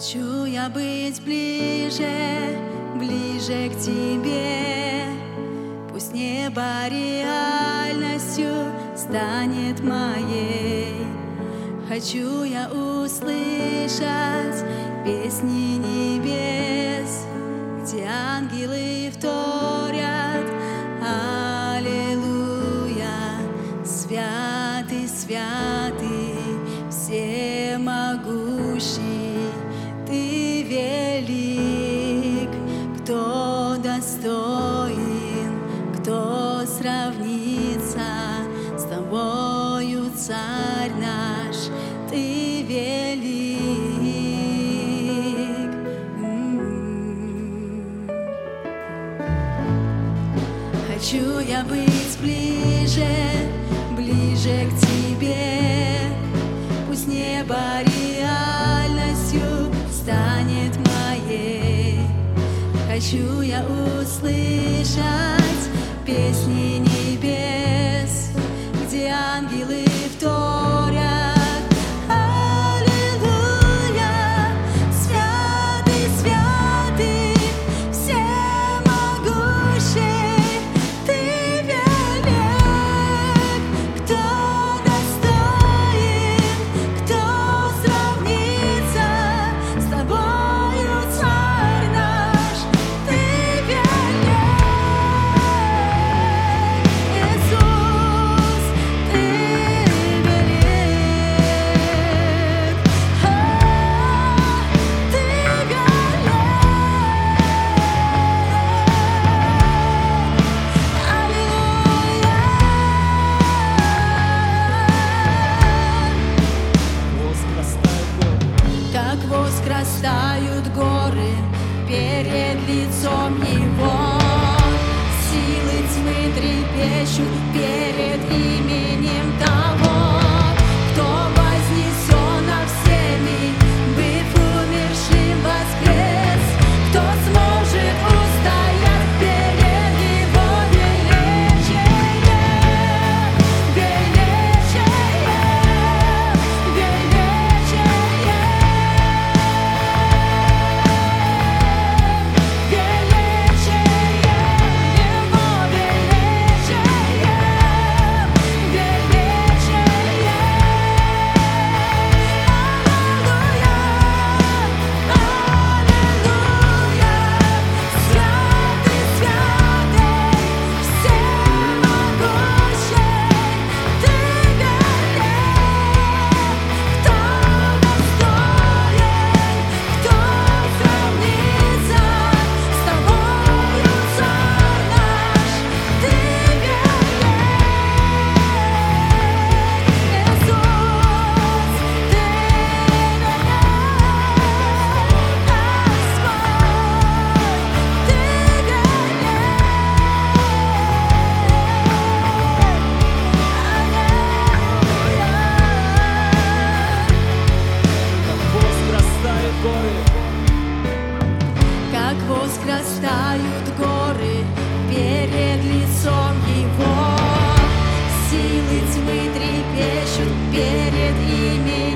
Хочу я быть ближе, ближе к тебе. Пусть небо реальностью станет моей. Хочу я услышать песни небес, где ангелы вторят аллилуйя. Святый, святый, всемогущий, Ты велик. Кто достоин, кто сравнится с Тобою, Царь наш, Ты велик. Хочу я быть ближе, ближе к Тебе. Пусть небо реальностью станет моей. Хочу я услышать песни небес, где ангелы вторят аллилуйя. Святый, святый, всемогущий, Ты велик. Кто достоин, кто сравнится с Тобою, Царь наш, Ты велик. Иисус, Ты велик. Ты велик. Аллилуйя. Как возрастают горы перед лицом Его. Силы тьмы трепещут перед именем того, кто вознесен над всеми, быв умершим воскрес. Кто сможет устоять перед Его величием? Как возрастают горы перед лицом Его. Силы тьмы трепещут перед именем